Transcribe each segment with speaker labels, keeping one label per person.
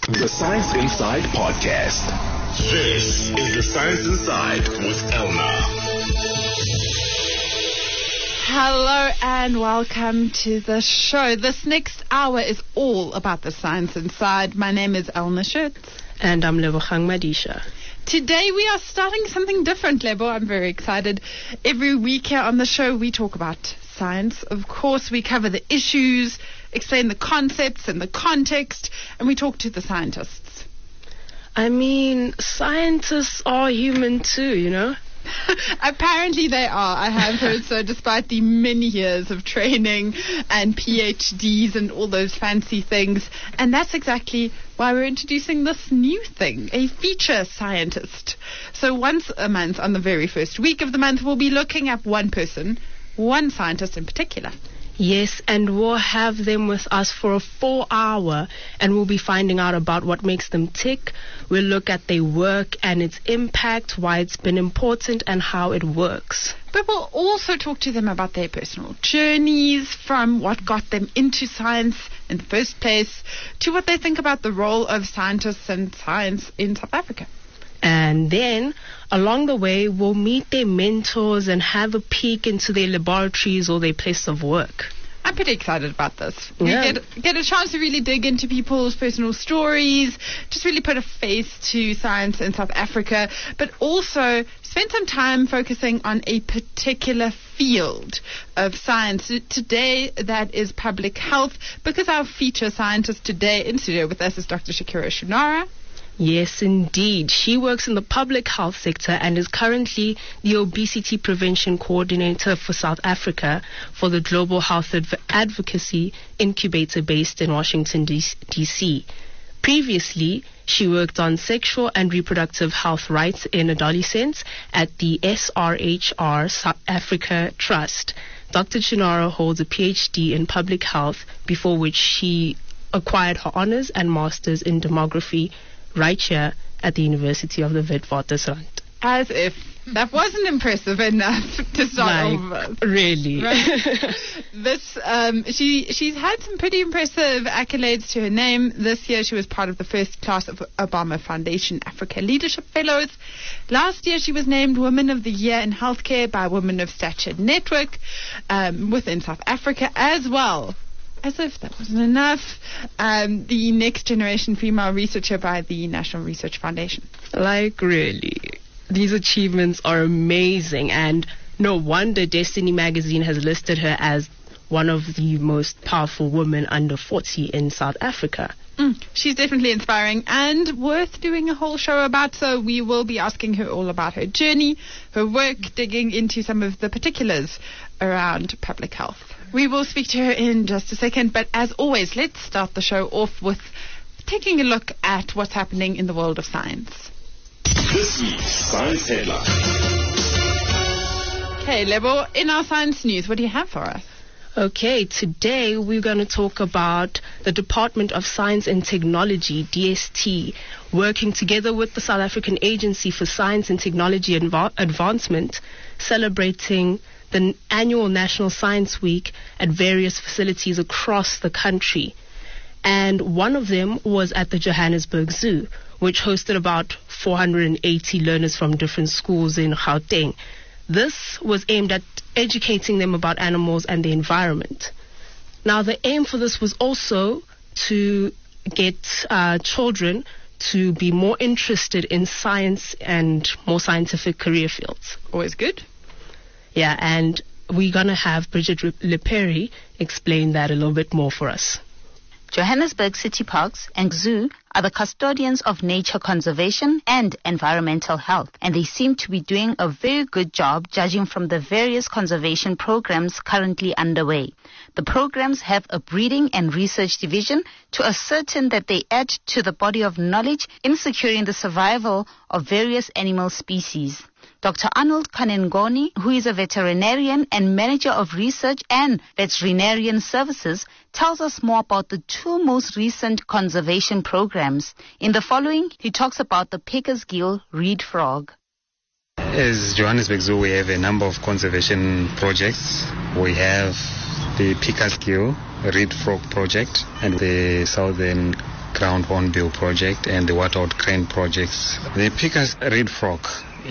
Speaker 1: The Science Inside Podcast. This is The Science Inside with Elna.
Speaker 2: Hello and welcome to the show. This next hour is all about the Science Inside. My name is Elna Schutz.
Speaker 3: And I'm Lebogang Madisha.
Speaker 2: Today we are starting something different, Lebo. I'm very excited. Every week here on the show we talk about science. Of course, we cover the issues, explain the concepts and the context, and we talk to the scientists.
Speaker 3: I mean, scientists are human too, you know?
Speaker 2: Apparently they are. I have heard so, despite the many years of training and PhDs and all those fancy things. And that's exactly why we're introducing this new thing, a feature scientist. So once a month, on the very first week of the month, we'll be looking at one person, one scientist in particular.
Speaker 3: Yes, and we'll have them with us for a 4 hour, and we'll be finding out about what makes them tick. We'll look at their work and its impact, why it's been important, and how it works.
Speaker 2: But we'll also talk to them about their personal journeys, from what got them into science in the first place, to what they think about the role of scientists and science in South Africa.
Speaker 3: And then, along the way, we'll meet their mentors and have a peek into their laboratories or their place of work.
Speaker 2: I'm pretty excited about this.
Speaker 3: Yeah.
Speaker 2: We get a chance to really dig into people's personal stories, just really put a face to science in South Africa, but also spend some time focusing on a particular field of science. Today, that is public health, because our feature scientist today in studio with us is Dr. Shakira Shunara.
Speaker 3: Yes, indeed. She works in the public health sector and is currently the Obesity Prevention Coordinator for South Africa for the Global Health Advocacy Incubator based in Washington, D.C. Previously, she worked on sexual and reproductive health rights in adolescents at the SRHR South Africa Trust. Dr. Shunara holds a PhD in public health, before which she acquired her honors and masters in demography right here at the University of the Witwatersrand.
Speaker 2: As if that wasn't impressive enough to start off with.
Speaker 3: Really?
Speaker 2: Right? She's had some pretty impressive accolades to her name. This year she was part of the first class of Obama Foundation Africa Leadership Fellows. Last year she was named Woman of the Year in Healthcare by Women of Stature Network within South Africa as well. As if that wasn't enough, the next generation female researcher by the National Research Foundation.
Speaker 3: Like, really, these achievements are amazing, and no wonder Destiny magazine has listed her as one of the most powerful women under 40 in South Africa.
Speaker 2: She's definitely inspiring and worth doing a whole show about, so we will be asking her all about her journey, her work, digging into some of the particulars around public health. We will speak to her in just a second, but as always, let's start the show off with taking a look at what's happening in the world of science.
Speaker 1: This week's Science Headline.
Speaker 2: Okay, Lebo, in our science news, what do you have for us?
Speaker 3: Okay, today we're going to talk about the Department of Science and Technology, DST, working together with the South African Agency for Science and Technology Advancement, celebrating the annual National Science Week at various facilities across the country. And one of them was at the Johannesburg Zoo, which hosted about 480 learners from different schools in Gauteng. This was aimed at educating them about animals and the environment. Now, the aim for this was also to get children to be more interested in science and more scientific career fields.
Speaker 2: Always good.
Speaker 3: Yeah, and we're going to have Bridget Leperi explain that a little bit more for us.
Speaker 4: Johannesburg City Parks and Zoo are the custodians of nature conservation and environmental health, and they seem to be doing a very good job judging from the various conservation programs currently underway. The programs have a breeding and research division to ascertain that they add to the body of knowledge in securing the survival of various animal species. Dr. Arnold Kanengoni, who is a veterinarian and manager of research and veterinarian services, tells us more about the two most recent conservation programs. In the following, he talks about the Pickersgill reed frog.
Speaker 5: As Johannesburg Zoo, we have a number of conservation projects. We have the Pickersgill reed frog project and the Southern ground hornbill project and the water-out crane projects. The Picker's reed frog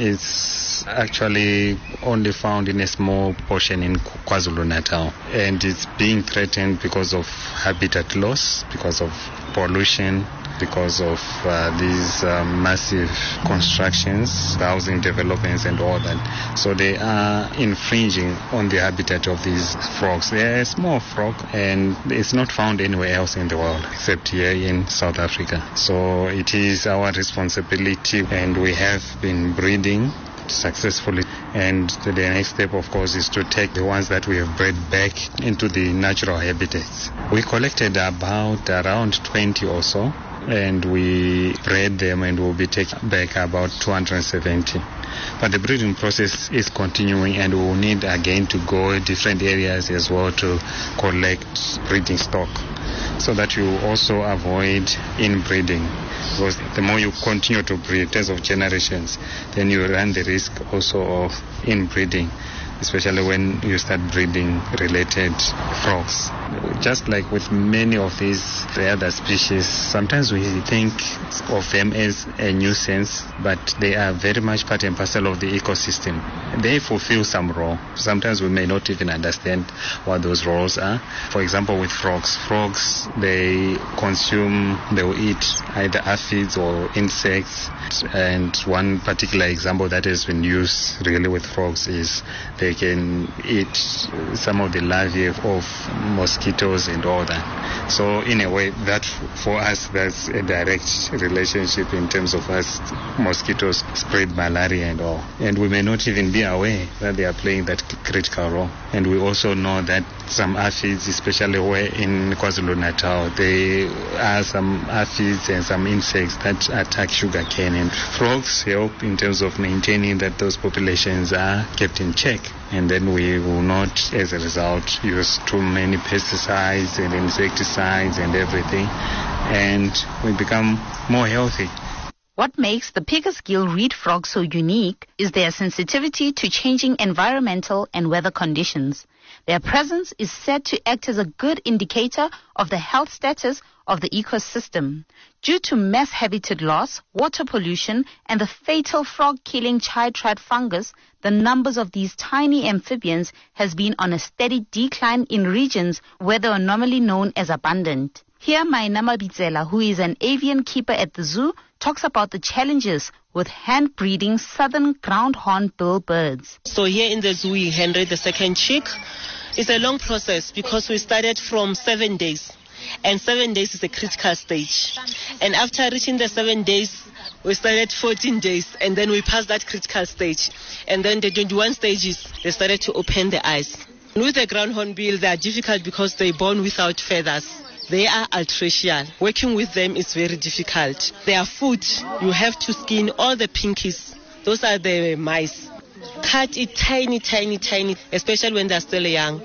Speaker 5: is actually only found in a small portion in KwaZulu-Natal, and it's being threatened because of habitat loss, because of pollution, because of these massive constructions, housing developments and all that. So they are infringing on the habitat of these frogs. They are a small frog and it's not found anywhere else in the world except here in South Africa. So it is our responsibility, and we have been breeding successfully, and the next step of course is to take the ones that we have bred back into the natural habitats. We collected around 20 or so, and we bred them, and we'll be taking back about 270. But the breeding process is continuing, and we will need again to go different areas as well to collect breeding stock, so that you also avoid inbreeding. Because the more you continue to breed in terms of generations, then you run the risk also of inbreeding, especially when you start breeding related frogs. Just like with many of the other species, sometimes we think of them as a nuisance, but they are very much part and parcel of the ecosystem. They fulfill some role. Sometimes we may not even understand what those roles are. For example, with frogs, they will eat either aphids or insects. And one particular example that has been used really with frogs is they can eat some of the larvae of mosquitoes and all that. So in a way, that for us, that's a direct relationship in terms of us mosquitoes spread malaria and all. And we may not even be aware that they are playing that critical role. And we also know that some aphids, especially where in KwaZulu-Natal, there are some aphids and some insects that attack sugarcane, and frogs help in terms of maintaining that those populations are kept in check. And then we will not, as a result, use too many pesticides and insecticides and everything, and we become more healthy.
Speaker 4: What makes the Picker's gill reed frog so unique is their sensitivity to changing environmental and weather conditions. Their presence is said to act as a good indicator of the health status of the ecosystem. Due to mass habitat loss, water pollution, and the fatal frog-killing chytrid fungus, the numbers of these tiny amphibians has been on a steady decline in regions where they are normally known as abundant. Here, Mainama Bitsela, who is an avian keeper at the zoo, talks about the challenges with hand-breeding southern ground hornbill birds.
Speaker 6: So here in the zoo, we hand-breed the second chick. It's a long process because we started from 7 days. And 7 days is a critical stage. And after reaching the 7 days, we started 14 days, and then we passed that critical stage. And then the 21 stages, they started to open the eyes. With the ground hornbill, they are difficult because they're born without feathers. They are altricial. Working with them is very difficult. Their food, you have to skin all the pinkies. Those are the mice. Cut it tiny, tiny, tiny, especially when they're still young.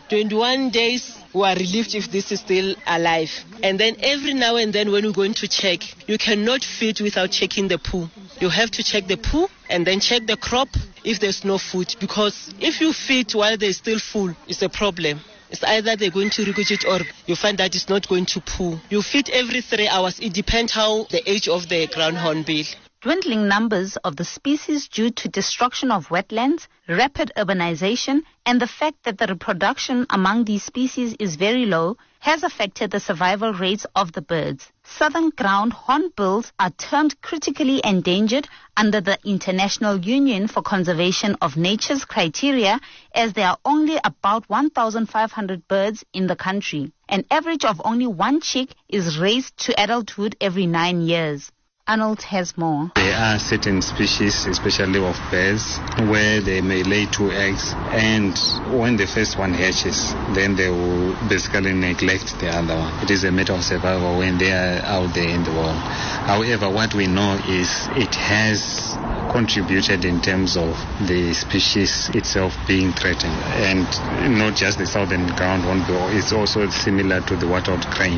Speaker 6: 21 days, we are relieved if this is still alive. And then every now and then when we're going to check, you cannot feed without checking the poo. You have to check the poo and then check the crop if there's no food. Because if you feed while they're still full, it's a problem. It's either they're going to regurgitate or you find that it's not going to poo. You feed every 3 hours. It depends how the age of the ground hornbill.
Speaker 4: Dwindling numbers of the species due to destruction of wetlands, rapid urbanization, and the fact that the reproduction among these species is very low has affected the survival rates of the birds. Southern ground hornbills are termed critically endangered under the International Union for Conservation of Nature's criteria, as there are only about 1,500 birds in the country. An average of only 1 chick is raised to adulthood every 9 years. Arnold has more.
Speaker 5: There are certain species, especially of birds, where they may lay 2 eggs, and when the first one hatches, then they will basically neglect the other one. It is a matter of survival when they are out there in the world. However, what we know is it has contributed in terms of the species itself being threatened, and not just the southern ground hornbill. It's also similar to the water-out crane,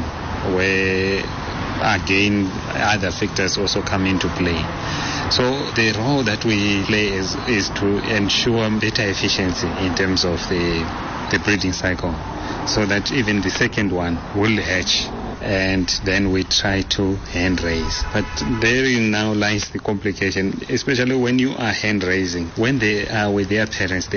Speaker 5: where again other factors also come into play. So the role that we play is to ensure better efficiency in terms of the breeding cycle, so that even the second one will hatch and then we try to hand raise. But therein now lies the complication, especially when you are hand raising. When they are with their parents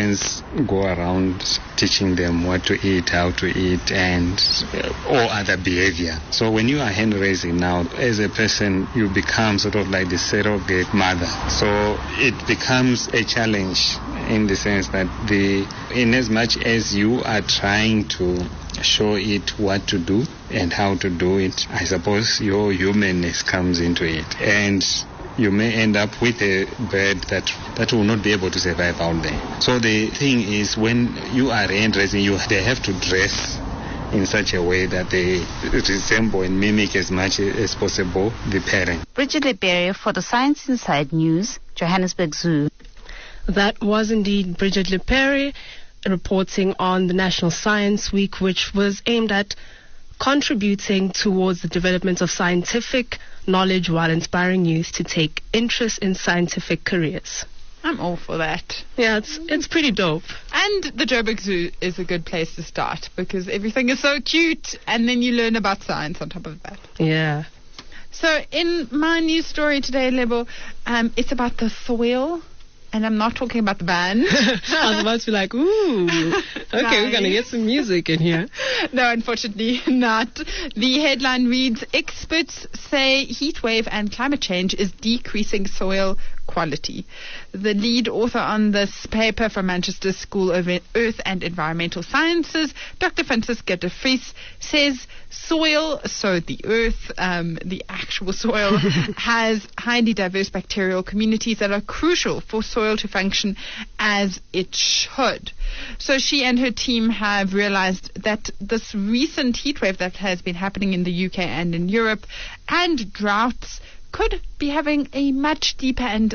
Speaker 5: go around teaching them what to eat, how to eat, and or other behavior. So when you are hand raising now, as a person, you become sort of like the surrogate mother. So it becomes a challenge in the sense that in as much as you are trying to show it what to do and how to do it, I suppose your humanness comes into it, and you may end up with a bird that will not be able to survive out there. So the thing is, when you are hand raising, they have to dress in such a way that they resemble and mimic as much as possible the parent.
Speaker 4: Bridget Leberia for the Science Inside News, Johannesburg Zoo.
Speaker 3: That was indeed Bridget Leberia reporting on the National Science Week, which was aimed at contributing towards the development of scientific knowledge while inspiring youth to take interest in scientific careers.
Speaker 2: I'm all for that.
Speaker 3: Yeah, it's pretty dope.
Speaker 2: And the Joburg Zoo is a good place to start because everything is so cute, and then you learn about science on top of that.
Speaker 3: Yeah.
Speaker 2: So in my news story today, Lebo, it's about the soil. And I'm not talking about the band.
Speaker 3: I was about to be like, ooh, okay,
Speaker 2: Nice.
Speaker 3: We're going to get some music in here.
Speaker 2: No, unfortunately not. The headline reads, experts say heat wave and climate change is decreasing soil quality. The lead author on this paper from Manchester School of Earth and Environmental Sciences, Dr. Francisca de Vries, says soil, so the earth, the actual soil, has highly diverse bacterial communities that are crucial for soil to function as it should. So she and her team have realized that this recent heat wave that has been happening in the UK and in Europe, and droughts, could be having a much deeper and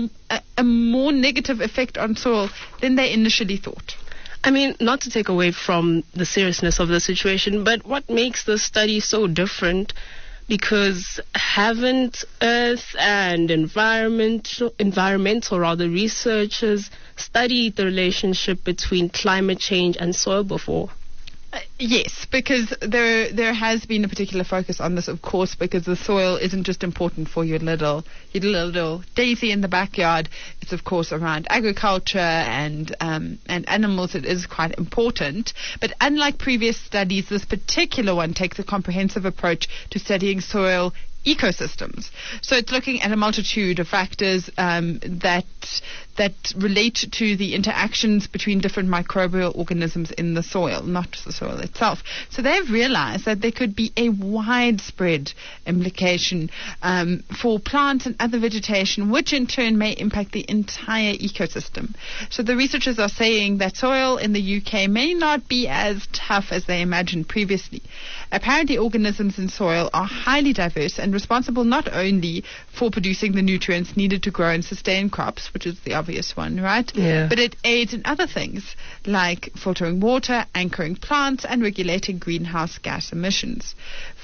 Speaker 2: a more negative effect on soil than they initially thought.
Speaker 3: I mean, not to take away from the seriousness of the situation, but what makes this study so different? Because haven't Earth and environmental researchers studied the relationship between climate change and soil before?
Speaker 2: Yes, because there has been a particular focus on this, of course, because the soil isn't just important for your little daisy in the backyard. It's of course around agriculture and animals. It is quite important. But unlike previous studies, this particular one takes a comprehensive approach to studying soil ecosystems. So it's looking at a multitude of factors that relate to the interactions between different microbial organisms in the soil, not just the soil itself. So they've realized that there could be a widespread implication for plants and other vegetation, which in turn may impact the entire ecosystem. So the researchers are saying that soil in the UK may not be as tough as they imagined previously. Apparently, organisms in soil are highly diverse and responsible not only for producing the nutrients needed to grow and sustain crops, which is the obvious one, right?
Speaker 3: Yeah.
Speaker 2: But it aids in other things like filtering water, anchoring plants, and regulating greenhouse gas emissions.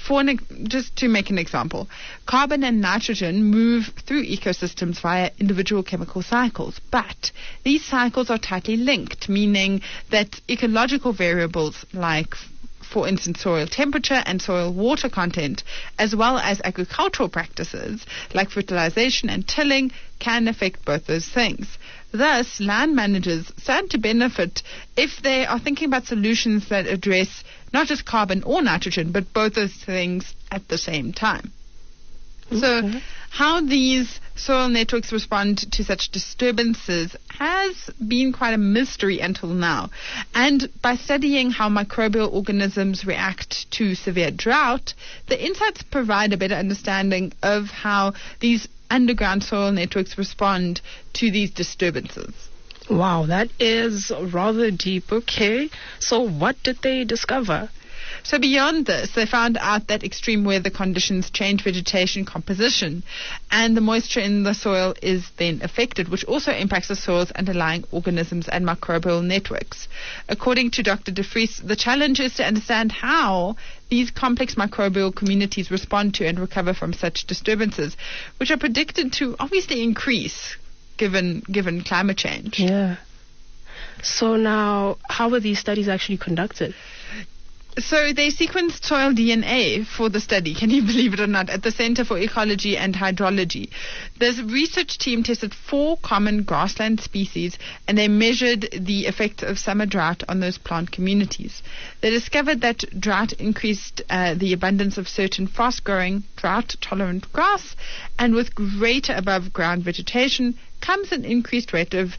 Speaker 2: Just to make an example, carbon and nitrogen move through ecosystems via individual chemical cycles, but these cycles are tightly linked, meaning that ecological variables like, for instance, soil temperature and soil water content, as well as agricultural practices like fertilization and tilling, can affect both those things. Thus, land managers stand to benefit if they are thinking about solutions that address not just carbon or nitrogen, but both those things at the same time. Okay. So how these soil networks respond to such disturbances has been quite a mystery until now. And by studying how microbial organisms react to severe drought, the insights provide a better understanding of how these underground soil networks respond to these disturbances.
Speaker 3: Wow, that is rather deep. Okay, so what did they discover?
Speaker 2: So beyond this, they found out that extreme weather conditions change vegetation composition, and the moisture in the soil is then affected, which also impacts the soil's underlying organisms and microbial networks. According to Dr. de Vries, the challenge is to understand how these complex microbial communities respond to and recover from such disturbances, which are predicted to obviously increase given climate change.
Speaker 3: Yeah. So now, how were these studies actually conducted?
Speaker 2: So they sequenced soil DNA for the study, can you believe it or not, at the Center for Ecology and Hydrology. This research team tested 4 common grassland species, and they measured the effects of summer drought on those plant communities. They discovered that drought increased the abundance of certain fast-growing, drought-tolerant grass, and with greater above-ground vegetation comes an increased rate of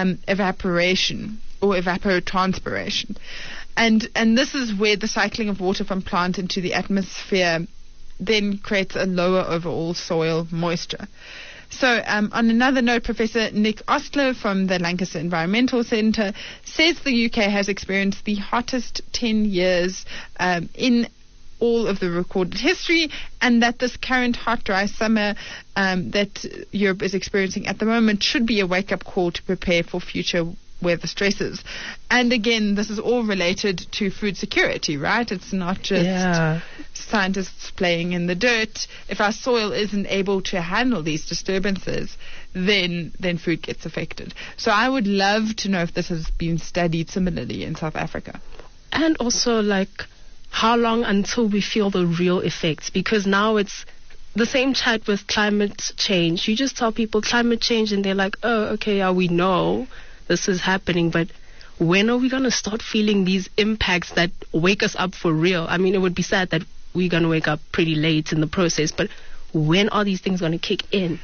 Speaker 2: evaporation or evapotranspiration. And this is where the cycling of water from plants into the atmosphere then creates a lower overall soil moisture. So on another note, Professor Nick Ostler from the Lancaster Environmental Centre says the UK has experienced the hottest 10 years in all of the recorded history, and that this current hot, dry summer that Europe is experiencing at the moment should be a wake-up call to prepare for future weather stresses. And again, this is all related to food security, right? It's not just scientists playing in the dirt. If our soil isn't able to handle these disturbances, then food gets affected. So I would love to know if this has been studied similarly in South Africa.
Speaker 3: And also, how long until we feel the real effects? Because now it's the same chat with climate change. You just tell people climate change and they're like, oh, okay, yeah, we know this is happening, but when are we going to start feeling these impacts that wake us up for real? I mean, it would be sad that we're going to wake up pretty late in the process, but when are these things going to kick in?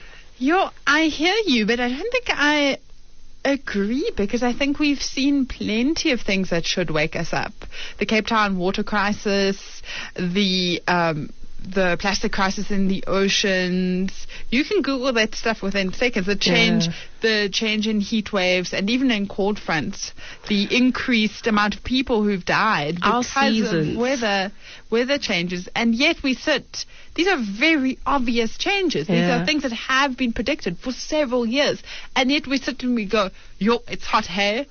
Speaker 2: I hear you, but I don't think I agree, because I think we've seen plenty of things that should wake us up. The Cape Town water crisis, the plastic crisis in the oceans. You can Google that stuff within seconds. The change in heat waves, and even in cold fronts, the increased amount of people who've died because of weather changes. And yet these are very obvious changes. These are things that have been predicted for several years, and yet we sit and we go, it's hot, hey?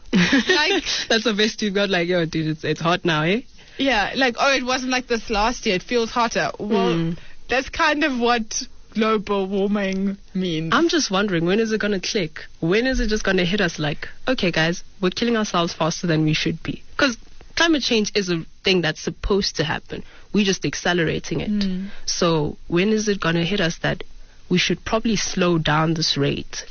Speaker 3: That's the best you've got, dude, it's hot now, eh?
Speaker 2: Yeah, it wasn't like this last year. It feels hotter. Well, that's kind of what global warming means.
Speaker 3: I'm just wondering, when is it going to click? When is it just going to hit us okay, guys, we're killing ourselves faster than we should be? Because climate change is a thing that's supposed to happen. We're just accelerating it. So when is it going to hit us that we should probably slow down this rate?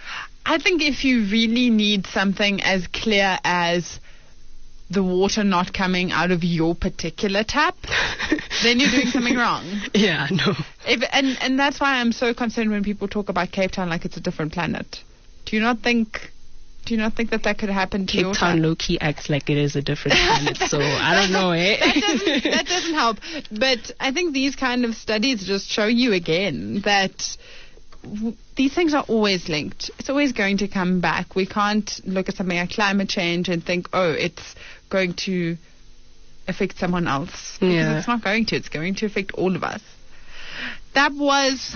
Speaker 2: I think if you really need something as clear as the water not coming out of your particular tap, then you're doing something wrong.
Speaker 3: Yeah, no.
Speaker 2: And that's why I'm so concerned when people talk about Cape Town like it's a different planet. Do you not think that could happen to you?
Speaker 3: Cape Town low-key acts like it is a different planet, so I don't know, eh?
Speaker 2: That doesn't help. But I think these kind of studies just show you again that these things are always linked. It's always going to come back. We can't look at something like climate change and think, it's going to affect someone else. Because it's not going to. It's going to affect all of us. That was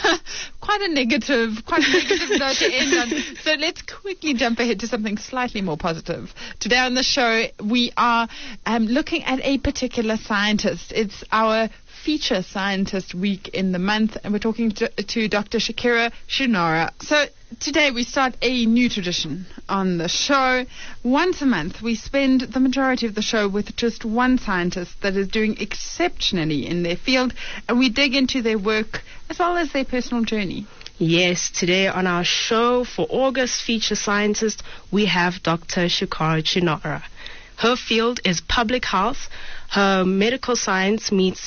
Speaker 2: quite a negative note to end on. So let's quickly jump ahead to something slightly more positive. Today on the show, we are looking at a particular scientist. It's our feature scientist week in the month, and we're talking to Dr. Shakira Chinora. So today we start a new tradition on the show. Once a month we spend the majority of the show with just one scientist that is doing exceptionally in their field, and we dig into their work as well as their personal journey.
Speaker 3: Yes, today on our show for August feature scientist, we have Dr. Shakira Chinora. Her field is public health. Where medical science meets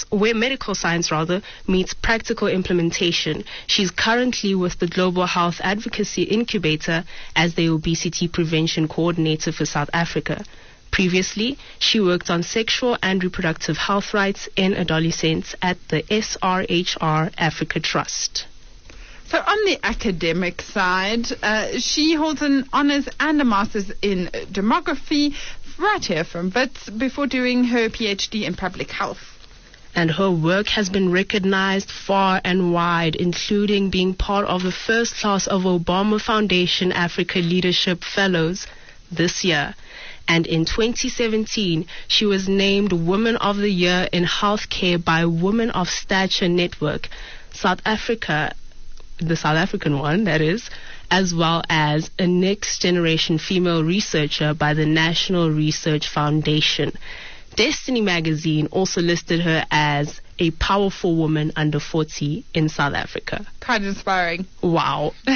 Speaker 3: practical implementation. She's currently with the Global Health Advocacy Incubator as the Obesity Prevention Coordinator for South Africa. Previously, she worked on sexual and reproductive health rights in adolescents at the SRHR Africa Trust.
Speaker 2: So on the academic side, she holds an honours and a master's in demography right here from Wits before doing her PhD in public health.
Speaker 3: And her work has been recognized far and wide, including being part of the first class of Obama Foundation Africa Leadership Fellows this year. And in 2017, she was named Woman of the Year in Healthcare by Women of Stature Network, South Africa, the South African one, that is, as well as a next generation female researcher by the National Research Foundation. Destiny magazine also listed her as a powerful woman under 40 in South Africa.
Speaker 2: Quite inspiring.
Speaker 3: Wow.
Speaker 2: So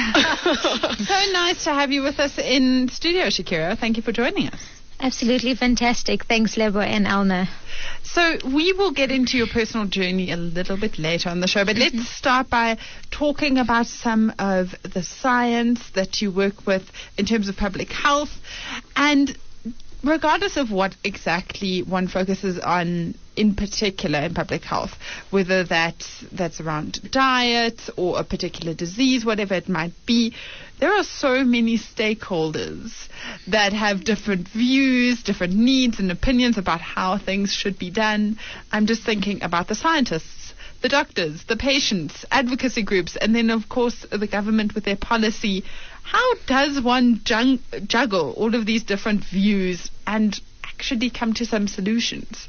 Speaker 2: nice to have you with us in studio, Shakira. Thank you for joining us.
Speaker 7: Absolutely fantastic. Thanks, Lebo and Alna.
Speaker 2: So we will get into your personal journey a little bit later on the show, but let's start by talking about some of the science that you work with in terms of public health. And regardless of what exactly one focuses on in particular in public health, whether that's around diet or a particular disease, whatever it might be, there are so many stakeholders that have different views, different needs and opinions about how things should be done. I'm just thinking about the scientists, the doctors, the patients, advocacy groups, and then, of course, the government with their policy. How does one juggle all of these different views and actually come to some solutions?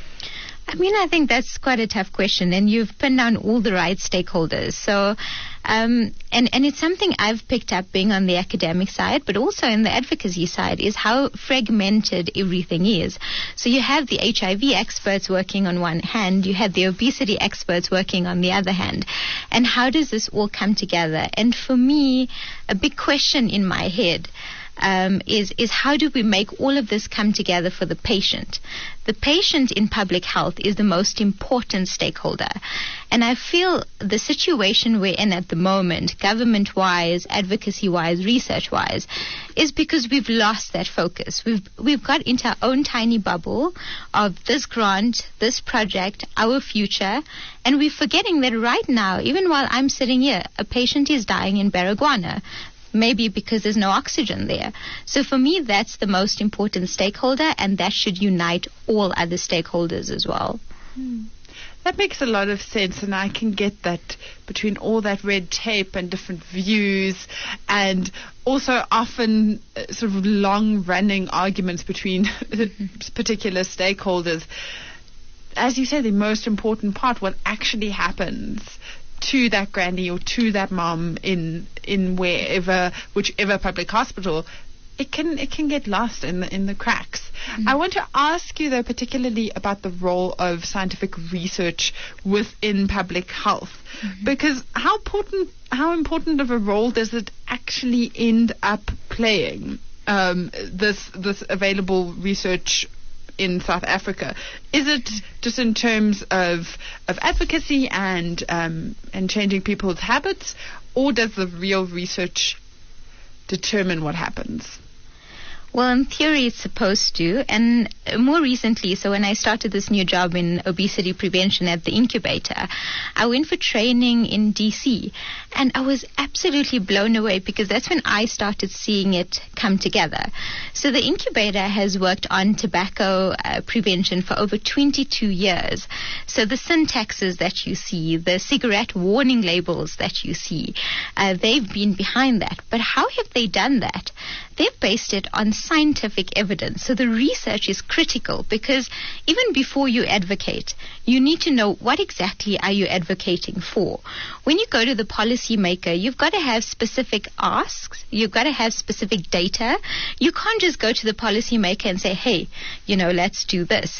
Speaker 7: I mean, I think that's quite a tough question, and you've pinned down all the right stakeholders. So, and it's something I've picked up being on the academic side, but also in the advocacy side, is how fragmented everything is. So you have the HIV experts working on one hand, you have the obesity experts working on the other hand. And how does this all come together? And for me, a big question in my head is how do we make all of this come together for the patient? The patient in public health is the most important stakeholder. And I feel the situation we're in at the moment, government-wise, advocacy-wise, research-wise, is because we've lost that focus. We've got into our own tiny bubble of this grant, this project, our future, and we're forgetting that right now, even while I'm sitting here, a patient is dying in Baragwana. Maybe because there's no oxygen there. So for me, that's the most important stakeholder, and that should unite all other stakeholders as well.
Speaker 2: That makes a lot of sense, and I can get that between all that red tape and different views, and also often sort of long-running arguments between particular stakeholders. As you say, the most important part, what actually happens to that granny or to that mom in whichever public hospital, it can get lost in the cracks. I want to ask you though, particularly about the role of scientific research within public health, because how important of a role does it actually end up playing? This available research in South Africa? Is it just in terms of advocacy and changing people's habits, or does the real research determine what happens?
Speaker 7: Well, in theory, it's supposed to. And more recently, so when I started this new job in obesity prevention at the incubator, I went for training in DC. And I was absolutely blown away because that's when I started seeing it come together. So the incubator has worked on tobacco prevention for over 22 years. So the syntaxes that you see, the cigarette warning labels that you see, they've been behind that. But how have they done that? They've based it on scientific evidence. So the research is critical because even before you advocate, you need to know what exactly are you advocating for. When you go to the policymaker, you've got to have specific asks. You've got to have specific data. You can't just go to the policymaker and say, hey, let's do this.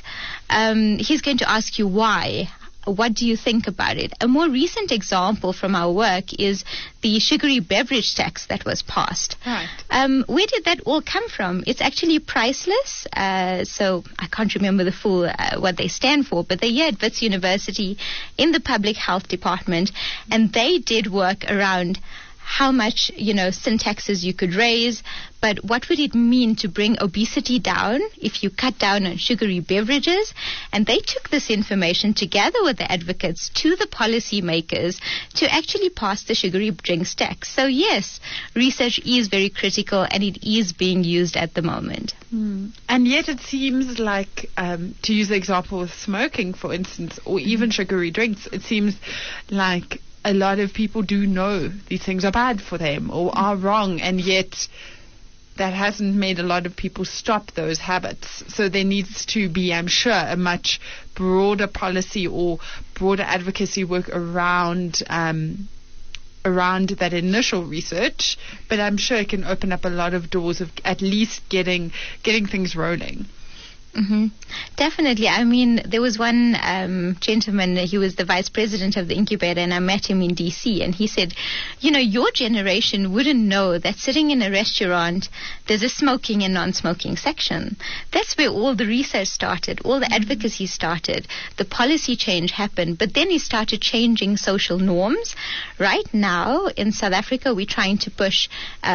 Speaker 7: He's going to ask you why. What do you think about it? A more recent example from our work is the sugary beverage tax that was passed.
Speaker 2: Right.
Speaker 7: Where did that all come from? It's actually priceless. So I can't remember the full what they stand for, but they're here at Wits University in the public health department, and they did work around how much, syntaxes you could raise, but what would it mean to bring obesity down if you cut down on sugary beverages? And they took this information together with the advocates to the policymakers to actually pass the sugary drinks tax. So yes, research is very critical and it is being used at the moment.
Speaker 2: And yet it seems like, to use the example of smoking, for instance, or even sugary drinks, it seems like a lot of people do know these things are bad for them or are wrong, and yet that hasn't made a lot of people stop those habits. So there needs to be, I'm sure, a much broader policy or broader advocacy work around that initial research, but I'm sure it can open up a lot of doors of at least getting things rolling.
Speaker 7: Mm-hmm. Definitely. I mean, there was one gentleman, he was the vice president of the incubator, and I met him in DC, and he said, your generation wouldn't know that sitting in a restaurant, there's a smoking and non-smoking section. That's where all the research started, all the advocacy started, the policy change happened, but then he started changing social norms. Right now, in South Africa, we're trying to push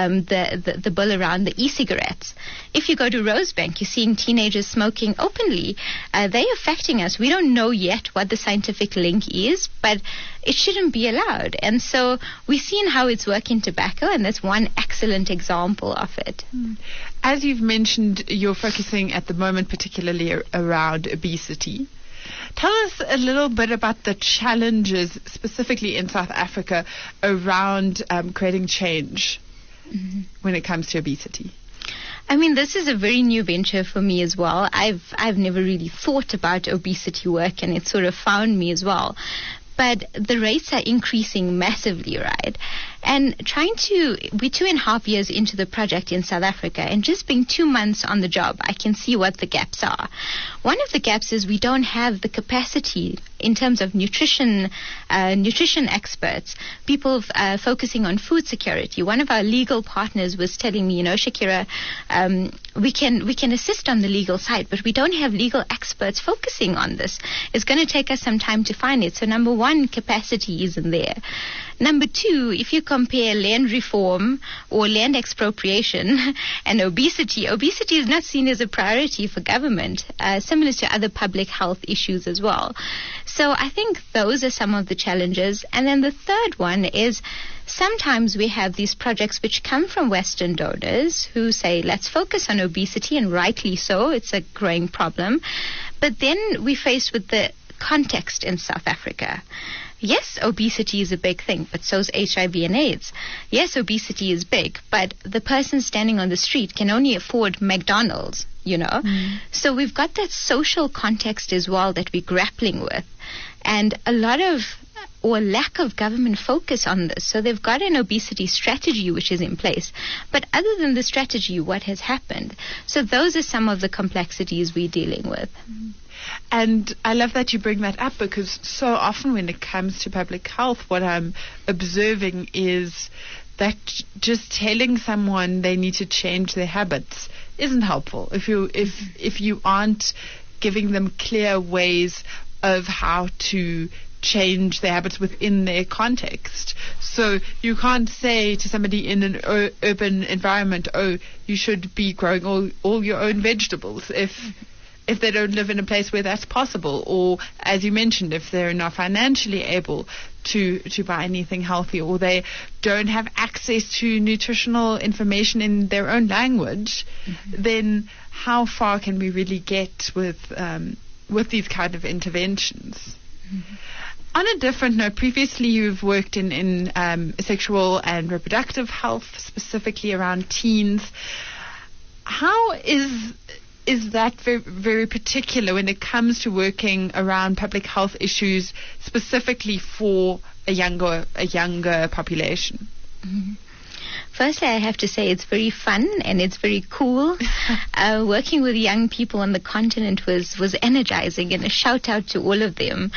Speaker 7: the bill around the e-cigarettes. If you go to Rosebank, you're seeing teenagers smoking openly. They're affecting us. We don't know yet what the scientific link is, but it shouldn't be allowed. And so we've seen how it's working in tobacco, and that's one excellent example of it.
Speaker 2: As you've mentioned, you're focusing at the moment particularly around obesity. Tell us a little bit about the challenges specifically in South Africa around creating change when it comes to obesity.
Speaker 7: I mean, this is a very new venture for me as well. I've never really thought about obesity work, and it sort of found me as well. But the rates are increasing massively, right? And we're 2.5 years into the project in South Africa, and just being 2 months on the job, I can see what the gaps are. One of the gaps is we don't have the capacity in terms of nutrition experts, people focusing on food security. One of our legal partners was telling me, Shakira, we can assist on the legal side, but we don't have legal experts focusing on this. It's going to take us some time to find it. So number one, capacity isn't there. Number two, if you compare land reform or land expropriation and obesity is not seen as a priority for government, similar to other public health issues as well. So I think those are some of the challenges. And then the third one is sometimes we have these projects which come from Western donors who say, let's focus on obesity, and rightly so, it's a growing problem. But then we're faced with the context in South Africa. Yes, obesity is a big thing, but so is HIV and AIDS. Yes, obesity is big, but the person standing on the street can only afford McDonald's, So we've got that social context as well that we're grappling with. And a lot of or lack of government focus on this. So they've got an obesity strategy which is in place. But other than the strategy, what has happened? So those are some of the complexities we're dealing with.
Speaker 2: And I love that you bring that up, because so often when it comes to public health, what I'm observing is that just telling someone they need to change their habits isn't helpful. If you aren't giving them clear ways of how to change their habits within their context. So you can't say to somebody in an urban environment, you should be growing all your own vegetables if they don't live in a place where that's possible, or as you mentioned, if they're not financially able to buy anything healthy, or they don't have access to nutritional information in their own language, then how far can we really get with these kind of interventions? On a different note, previously you've worked in sexual and reproductive health, specifically around teens. How is that very, very particular when it comes to working around public health issues specifically for a younger population?
Speaker 7: Firstly, I have to say it's very fun and it's very cool. Working with young people on the continent was energizing, and a shout out to all of them.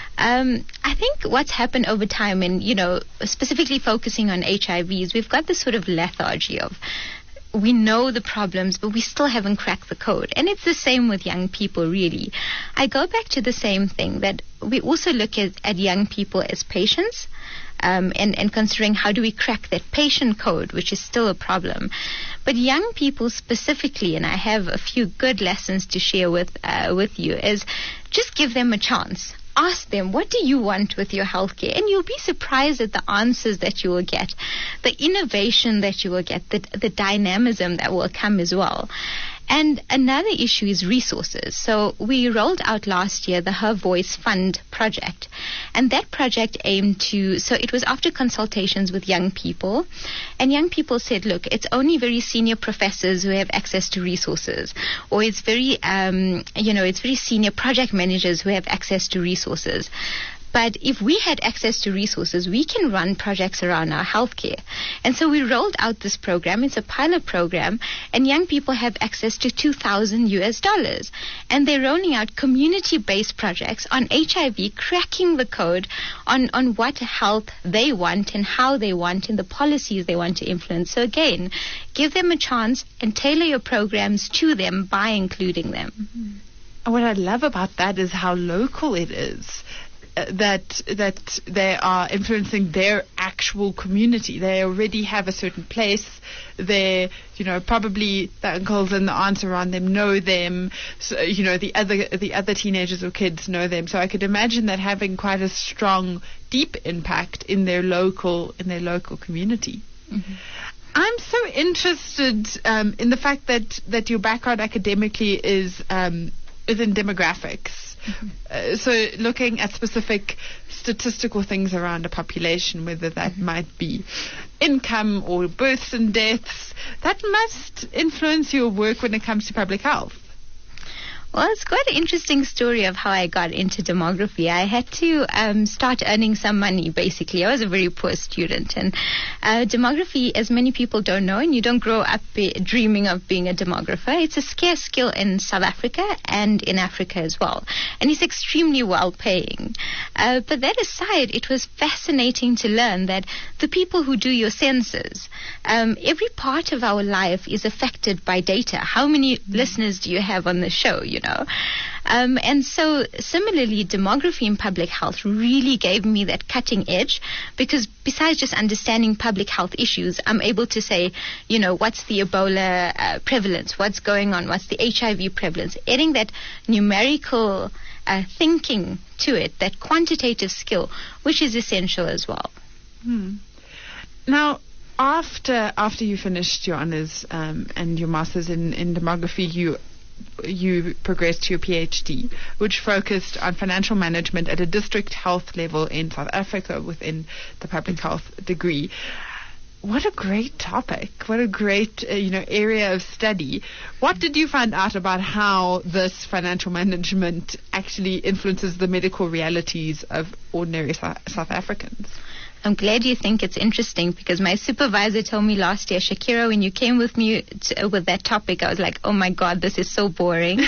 Speaker 7: I think what's happened over time, and specifically focusing on HIVs, we've got this sort of lethargy of, we know the problems, but we still haven't cracked the code. And it's the same with young people, really. I go back to the same thing, that we also look at young people as patients, and considering how do we crack that patient code, which is still a problem. But young people specifically, and I have a few good lessons to share with you, is just give them a chance. Ask them, what do you want with your healthcare? And you'll be surprised at the answers that you will get, the innovation that you will get, the dynamism that will come as well. And another issue is resources. So we rolled out last year the Her Voice Fund project. And that project aimed to, so it was after consultations with young people. And young people said, look, it's only very senior professors who have access to resources. Or it's very, it's very senior project managers who have access to resources. But if we had access to resources, we can run projects around our healthcare. And so we rolled out this program. It's a pilot program, and young people have access to $2,000. And they're rolling out community-based projects on HIV, cracking the code on what health they want and how they want and the policies they want to influence. So again, give them a chance and tailor your programs to them by including them.
Speaker 2: Mm-hmm. What I love about that is how local it is. That they are influencing their actual community. They already have a certain place. They, probably the uncles and the aunts around them know them. So, the other teenagers or kids know them. So I could imagine that having quite a strong, deep impact in their local community. Mm-hmm. I'm so interested in the fact that your background academically is in demographics. Mm-hmm. So looking at specific statistical things around a population, whether that might be income or births and deaths, that must influence your work when it comes to public health.
Speaker 7: Well, it's quite an interesting story of how I got into demography. I had to start earning some money, basically. I was a very poor student. And demography, as many people don't know, and you don't grow up dreaming of being a demographer, it's a scarce skill in South Africa and in Africa as well. And it's extremely well paying. But that aside, it was fascinating to learn that the people who do your census, every part of our life is affected by data. How many listeners do you have on the show, And so similarly, demography in public health really gave me that cutting edge, because besides just understanding public health issues, I'm able to say, what's the Ebola prevalence, what's going on, what's the HIV prevalence, adding that numerical thinking to it, that quantitative skill, which is essential as well.
Speaker 2: Now, after you finished your honors and your masters in demography, you progressed to your PhD, which focused on financial management at a district health level in South Africa within the public health degree. What a great topic. What a great, area of study. What did you find out about how this financial management actually influences the medical realities of ordinary South Africans?
Speaker 7: I'm glad you think it's interesting, because my supervisor told me last year, Shakira, when you came with me with that topic, I was like, oh my God, this is so boring.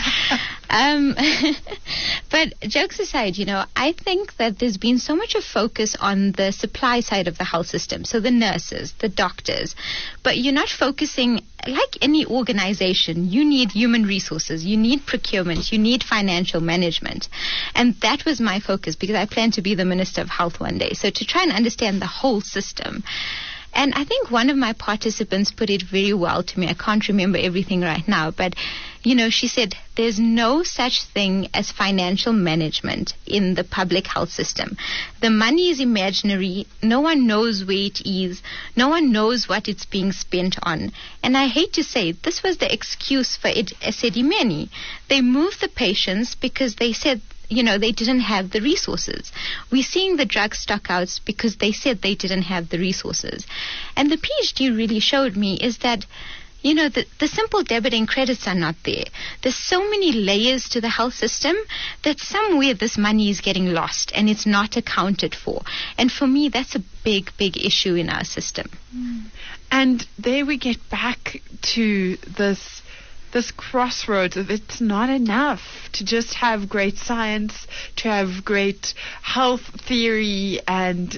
Speaker 7: But jokes aside, I think that there's been so much of focus on the supply side of the health system, so the nurses, the doctors, but you're not focusing, like any organization, you need human resources, you need procurement, you need financial management. And that was my focus, because I plan to be the Minister of Health one day. So to try and understand the whole system. And I think one of my participants put it very well to me. I can't remember everything right now, but, she said there's no such thing as financial management in the public health system. The money is imaginary. No one knows where it is. No one knows what it's being spent on. And I hate to say, this was the excuse for Esidimeni. They moved the patients because they said, they didn't have the resources. We're seeing the drug stockouts because they said they didn't have the resources. And the PhD really showed me is that, the simple debit and credits are not there. There's so many layers to the health system that somewhere this money is getting lost and it's not accounted for. And for me, that's a big, big issue in our system.
Speaker 2: And there we get back to this crossroads of it's not enough to just have great science, to have great health theory, and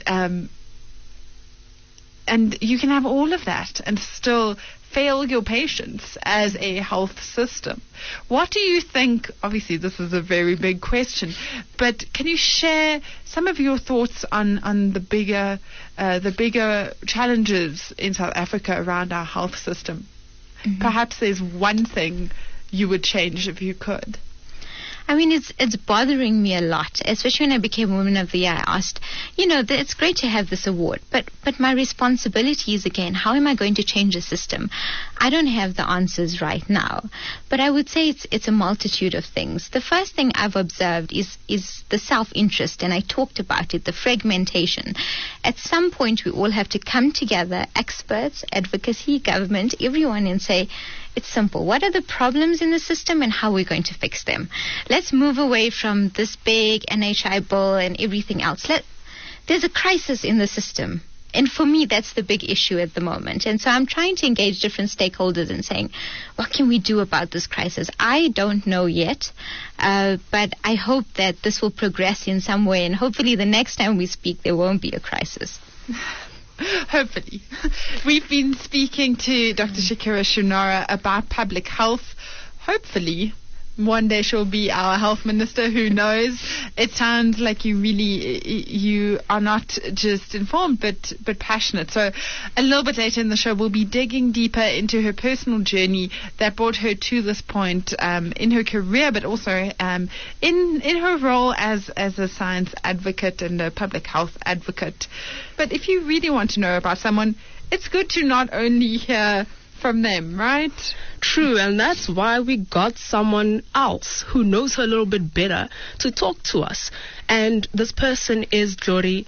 Speaker 2: you can have all of that and still fail your patients as a health system. What do you think? Obviously, this is a very big question, but can you share some of your thoughts on the bigger challenges in South Africa around our health system? Mm-hmm. Perhaps there's one thing you would change if you could.
Speaker 7: I mean, it's bothering me a lot, especially when I became Woman of the Year. I asked, it's great to have this award, but my responsibility is, again, how am I going to change the system? I don't have the answers right now, but I would say it's a multitude of things. The first thing I've observed is the self-interest, and I talked about it, the fragmentation. At some point, we all have to come together, experts, advocacy, government, everyone, and say, It's simple. What are the problems in the system and how we're going to fix them? Let's move away from this big NHI bill and everything else. There's a crisis in the system. And for me, that's the big issue at the moment. And so I'm trying to engage different stakeholders and saying, what can we do about this crisis? I don't know yet, but I hope that this will progress in some way. And hopefully the next time we speak, there won't be a crisis.
Speaker 2: Hopefully. We've been speaking to Dr. Shakira Shunara about public health. Hopefully one day she'll be our health minister. Who knows? It sounds like you are not just informed but passionate. So a little bit later in the show, we'll be digging deeper into her personal journey that brought her to this point in her career, but also in her role as a science advocate and a public health advocate. But if you really want to know about someone, it's good to not only hear from them, right?
Speaker 3: True, and that's why we got someone else who knows her a little bit better to talk to us. And this person is Glory,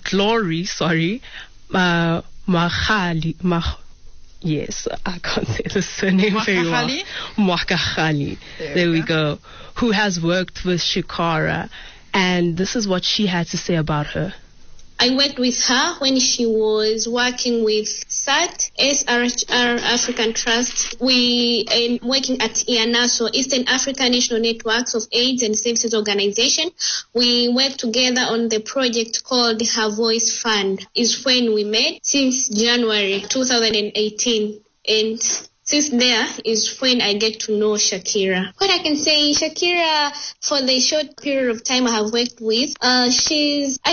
Speaker 3: Makhali. Yes, I can't say the surname very well. Makhali. There we go. Who has worked with Shakira, and this is what she had to say about her.
Speaker 8: I worked with her when she was working with SAT, SRHR African Trust. We are working at IANASO, Eastern African National Networks of AIDS and Services Organization. We worked together on the project called Her Voice Fund. Is when we met since January 2018. And since there is when I get to know Shakira. What I can say, Shakira, for the short period of time I have worked with, she is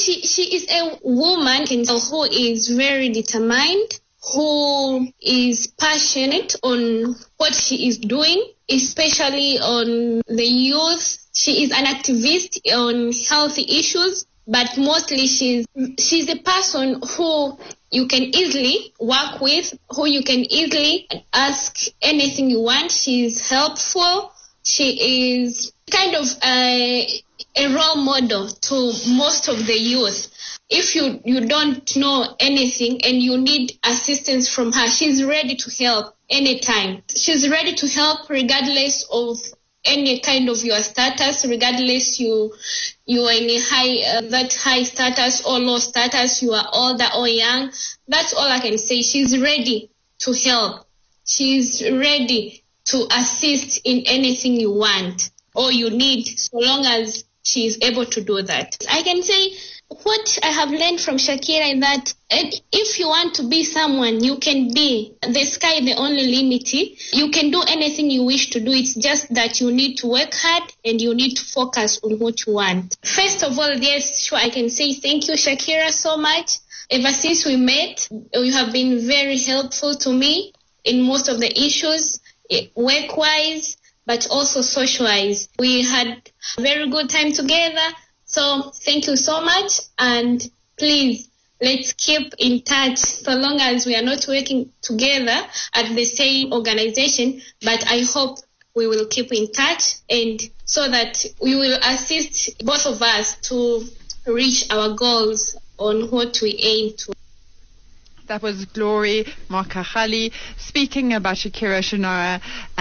Speaker 8: a woman who is very determined, who is passionate on what she is doing, especially on the youth. She is an activist on healthy issues, but mostly she's a person who you can easily work with, who you can easily ask anything you want. She's helpful. She is kind of a role model to most of the youth. If you don't know anything and you need assistance from her, she's ready to help anytime. She's ready to help regardless of any kind of your status, regardless you are in a high status or low status, you are older or young. That's all I can say. She's ready to help. She's ready to assist in anything you want or you need, so long as she is able to do that. I can say what I have learned from Shakira is that if you want to be someone, you can be. The sky is the only limit. You can do anything you wish to do. It's just that you need to work hard and you need to focus on what you want. First of all, yes, sure, I can say thank you, Shakira, so much. Ever since we met, you have been very helpful to me in most of the issues, work-wise, but also social-wise. We had a very good time together. So thank you so much, and please, let's keep in touch so long as we are not working together at the same organization, but I hope we will keep in touch and so that we will assist both of us to reach our goals on what we aim to.
Speaker 2: That was Glory Makhali speaking about Shakira Shunara,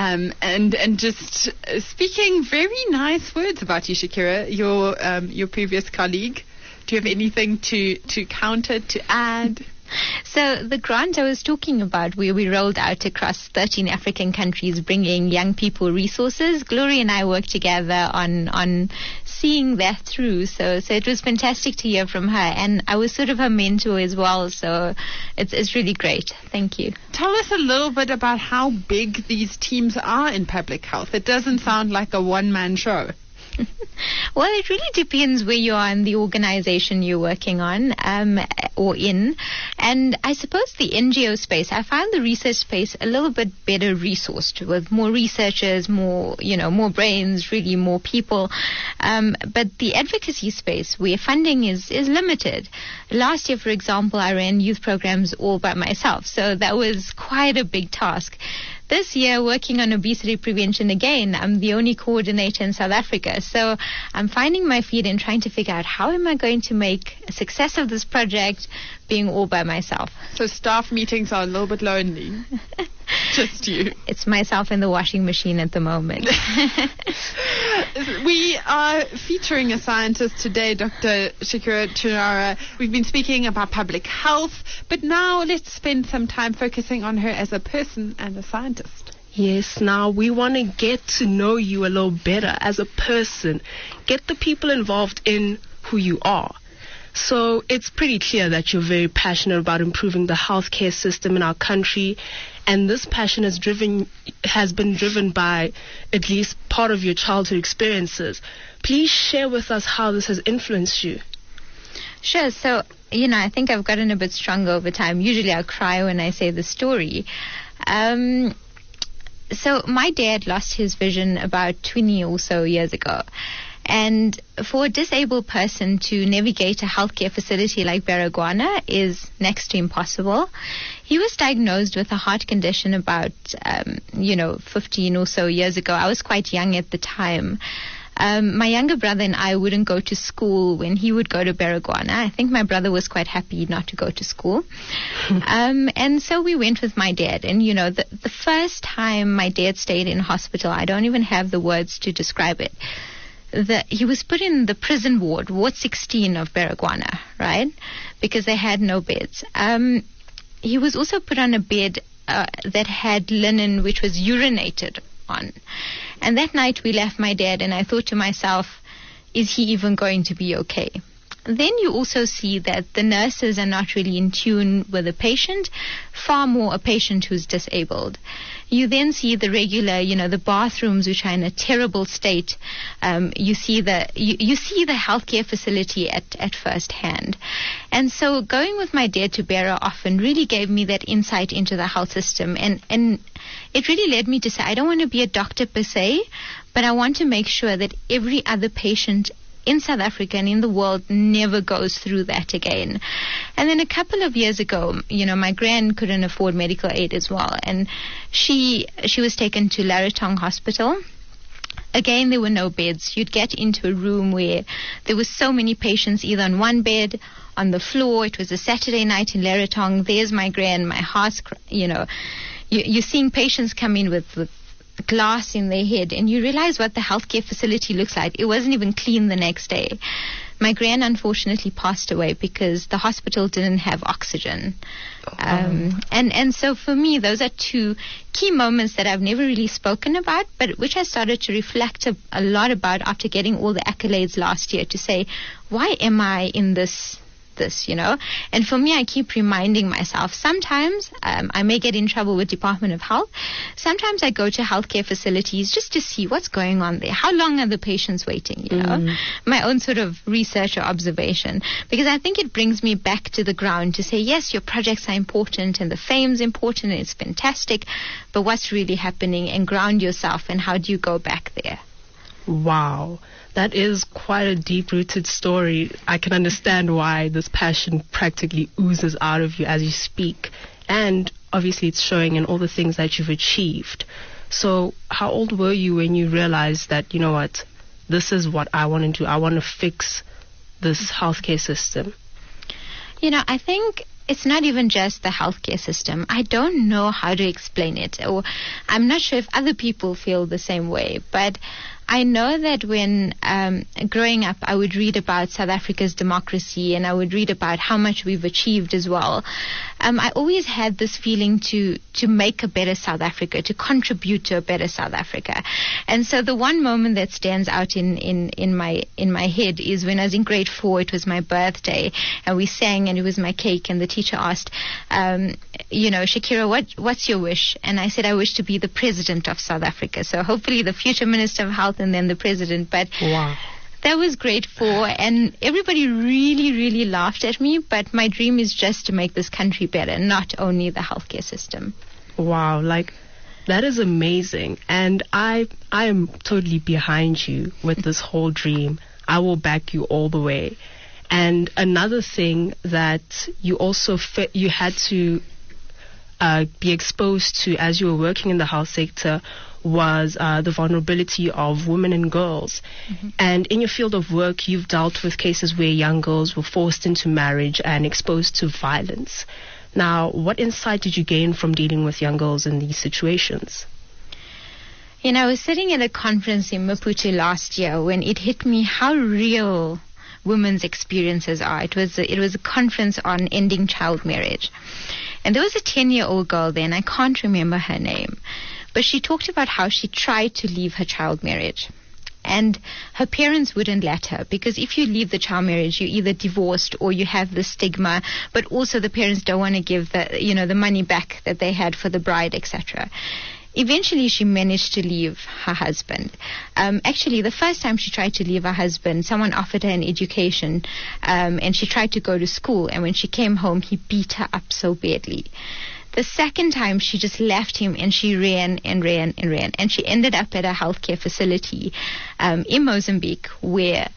Speaker 2: and just speaking very nice words about you, Shakira, your previous colleague. Do you have anything to counter, to add?
Speaker 7: So the grant I was talking about, where we rolled out across 13 African countries, bringing young people resources, Glory and I worked together on seeing that through. So it was fantastic to hear from her, and I was sort of her mentor as well. So it's really great. Thank you.
Speaker 2: Tell us a little bit about how big these teams are in public health. It doesn't sound like a one-man show.
Speaker 7: Well, it really depends where you are in the organization you're working on or in. And I suppose the NGO space, I find the research space a little bit better resourced with more researchers, more brains, really more people. But the advocacy space where funding is limited. Last year, for example, I ran youth programs all by myself. So that was quite a big task. this year, working on obesity prevention again, I'm the only coordinator in South Africa. So I'm finding my feet and trying to figure out how am I going to make a success of this project being all by myself.
Speaker 2: So staff meetings are a little bit lonely. Just you.
Speaker 7: It's myself and the washing machine at the moment.
Speaker 2: We are featuring a scientist today, Dr. Shakira Chirara. We've been speaking about public health, but now let's spend some time focusing on her as a person and a scientist.
Speaker 3: Yes, now we want to get to know you a little better as a person. Get the people involved in who you are. So it's pretty clear that you're very passionate about improving the healthcare system in our country, and this passion has been driven by at least part of your childhood experiences. Please share with us how this has influenced you.
Speaker 7: Sure. So, I think I've gotten a bit stronger over time. Usually I cry when I say the story. So my dad lost his vision about 20 or so years ago. And for a disabled person to navigate a healthcare facility like Baragwanath is next to impossible. He was diagnosed with a heart condition about, 15 or so years ago. I was quite young at the time. My younger brother and I wouldn't go to school when he would go to Baragwanath. I think my brother was quite happy not to go to school. And so we went with my dad. And, the first time my dad stayed in hospital, I don't even have the words to describe it. He was put in the prison ward 16 of Baragwanath, right? Because they had no beds. He was also put on a bed that had linen which was urinated on. And that night we left my dad, and I thought to myself, is he even going to be okay? Then you also see that the nurses are not really in tune with the patient, far more a patient who's disabled. You then see the regular, the bathrooms which are in a terrible state. You see the healthcare facility at first hand. And so going with my dad to Bara often really gave me that insight into the health system. And it really led me to say, I don't want to be a doctor per se, but I want to make sure that every other patient in South Africa and in the world never goes through that again. And then a couple of years ago, my gran couldn't afford medical aid as well, and she was taken to Laratong Hospital. Again, there were no beds. You'd get into a room where there were so many patients either on one bed, on the floor. It was a Saturday night in Laratong. There's my gran, my heart's, you're seeing patients come in with glass in their head, and you realize what the healthcare facility looks like. It wasn't even clean the next day. My gran unfortunately passed away because the hospital didn't have oxygen. And so for me, those are two key moments that I've never really spoken about, but which I started to reflect a lot about after getting all the accolades last year, to say, why am I in this? And for me, I keep reminding myself, sometimes I may get in trouble with Department of Health. Sometimes I go to healthcare facilities just to see what's going on there. How long are the patients waiting, My own sort of research or observation. Because I think it brings me back to the ground to say, yes, your projects are important and the fame's important and it's fantastic, but what's really happening, and ground yourself, and how do you go back there?
Speaker 3: Wow. That is quite a deep-rooted story. I can understand why this passion practically oozes out of you as you speak. And obviously it's showing in all the things that you've achieved. So how old were you when you realized that, this is what I want to do. I want to fix this healthcare system?
Speaker 7: I think it's not even just the healthcare system. I don't know how to explain it, or I'm not sure if other people feel the same way, but I know that when growing up, I would read about South Africa's democracy, and I would read about how much we've achieved as well. I always had this feeling to make a better South Africa, to contribute to a better South Africa. And so the one moment that stands out in my head is when I was in grade 4. It was my birthday, and we sang, and it was my cake, and the teacher asked, Shakira, what's your wish? And I said, I wish to be the president of South Africa. So hopefully the future minister of health and then the president. But
Speaker 3: wow.
Speaker 7: That was grade 4, and everybody really, really laughed at me. But my dream is just to make this country better, not only the healthcare system.
Speaker 3: Wow, that is amazing. And I am totally behind you with this whole dream. I will back you all the way. And another thing that you also you had to be exposed to as you were working in the health sector was the vulnerability of women and girls. And in your field of work, you've dealt with cases where young girls were forced into marriage and exposed to violence. Now, what insight did you gain from dealing with young girls in these situations?
Speaker 7: You know, I was sitting at a conference in Maputo last year when it hit me how real women's experiences are. It was a conference on ending child marriage. And there was a 10-year-old girl there, and I can't remember her name. But she talked about how she tried to leave her child marriage. And her parents wouldn't let her, because if you leave the child marriage, you're either divorced or you have the stigma, but also the parents don't want to give the money back that they had for the bride, etc. Eventually, she managed to leave her husband. Actually, the first time she tried to leave her husband, someone offered her an education, and she tried to go to school. And when she came home, he beat her up so badly. The second time, she just left him, and she ran and ran and ran. And she ended up at a healthcare facility in Mozambique where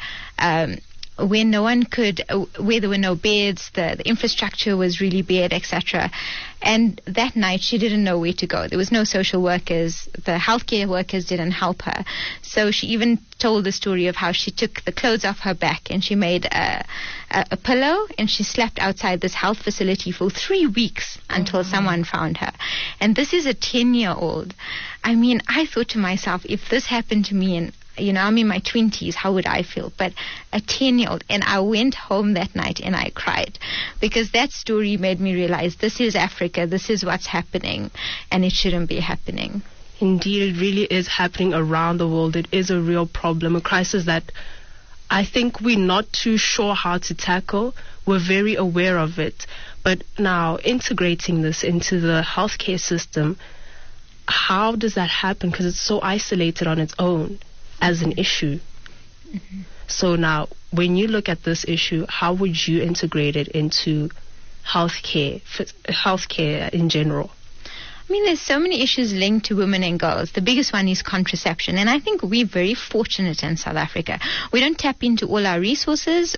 Speaker 7: no one could, where there were no beds, the infrastructure was really bad, etc. And that night, she didn't know where to go. There was no social workers. The healthcare workers didn't help her. So she even told the story of how she took the clothes off her back and she made a pillow, and she slept outside this health facility for 3 weeks until someone found her. And this is a 10-year-old. I mean, I thought to myself, if this happened to me and I'm in my 20s, how would I feel? But a 10-year-old, and I went home that night and I cried, because that story made me realize this is Africa, this is what's happening, and it shouldn't be happening.
Speaker 3: Indeed, it really is happening around the world. It is a real problem, a crisis that I think we're not too sure how to tackle. We're very aware of it. But now, integrating this into the healthcare system, how does that happen? Because it's so isolated on its own as an issue. So now, when you look at this issue, how would you integrate it into healthcare in general?
Speaker 7: I mean, there's so many issues linked to women and girls. The biggest one is contraception. And I think we're very fortunate in South Africa. We don't tap into all our resources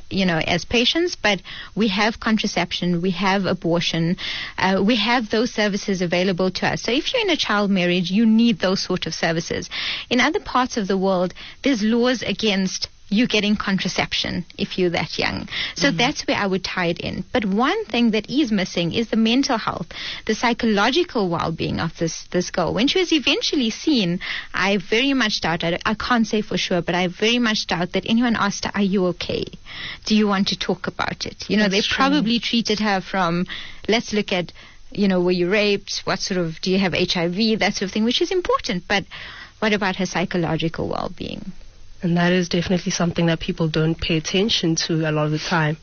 Speaker 7: as patients, but we have contraception, we have abortion, we have those services available to us. So if you're in a child marriage, you need those sort of services. In other parts of the world, there's laws against you getting contraception if you're that young. So that's where I would tie it in. But one thing that is missing is the mental health, the psychological well-being of this girl. When she was eventually seen, I very much doubt, I can't say for sure, but I very much doubt that anyone asked her, are you okay? Do you want to talk about it? They probably treated her from, let's look at, were you raped? What sort of, do you have HIV? That sort of thing, which is important. But what about her psychological well-being?
Speaker 3: And that is definitely something that people don't pay attention to a lot of the time.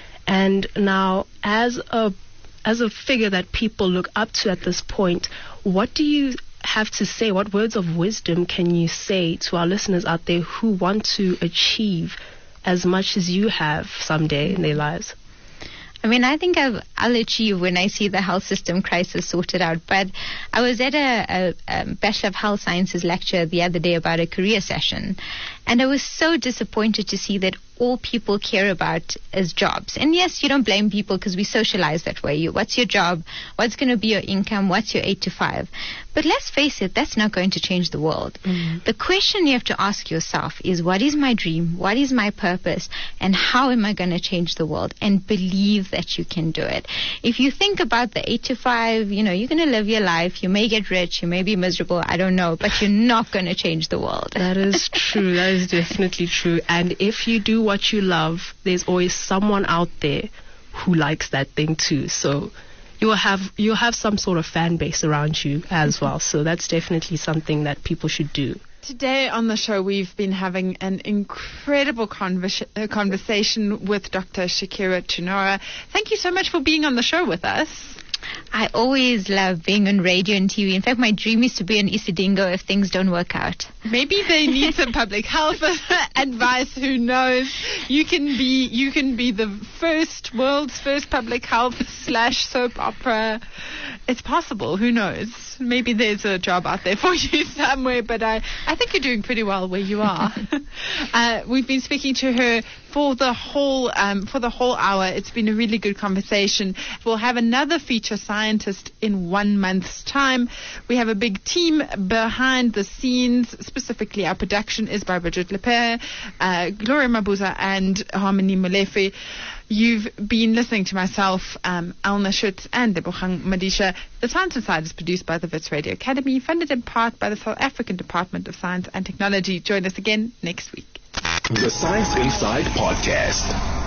Speaker 3: And now, as a figure that people look up to at this point, what do you have to say? What words of wisdom can you say to our listeners out there who want to achieve as much as you have someday in their lives?
Speaker 7: I mean, I think I'll achieve when I see the health system crisis sorted out. But I was at a Bachelor of Health Sciences lecture the other day about a career session, and I was so disappointed to see that all people care about is jobs. And yes, you don't blame people because we socialize that way. What's your job? What's going to be your income? What's your 8 to 5? But let's face it, that's not going to change the world. The question you have to ask yourself is, what is my dream? What is my purpose? And how am I going to change the world? And believe that you can do it. If you think about the 8 to 5, you're going to live your life. You may get rich. You may be miserable. I don't know. But you're not going to change the world.
Speaker 3: That is true. That is definitely true. And if you do what you love, there's always someone out there who likes that thing too. So you'll have some sort of fan base around you as well. So that's definitely something that people should do.
Speaker 2: Today on the show, we've been having an incredible conversation with Dr. Shakira Chinora. Thank you so much for being on the show with us.
Speaker 7: I always love being on radio and TV. In fact, my dream is to be on Isidingo if things don't work out.
Speaker 2: Maybe they need some public health advice. Who knows? You can be the world's first public health / soap opera. It's possible. Who knows? Maybe there's a job out there for you somewhere. But I think you're doing pretty well where you are. We've been speaking to her for the whole hour. It's been a really good conversation. We'll have another feature, Science scientist in 1 month's time. We have a big team behind the scenes. Specifically, our production is by Bridget Lepere, Gloria Mabuza, and Harmony Molefe. You've been listening to myself, Alna Schutz, and Lebogang Madisha. The Science Inside is produced by the Wits Radio Academy, funded in part by the South African Department of Science and Technology. Join us again next week.
Speaker 1: The Science Inside Podcast.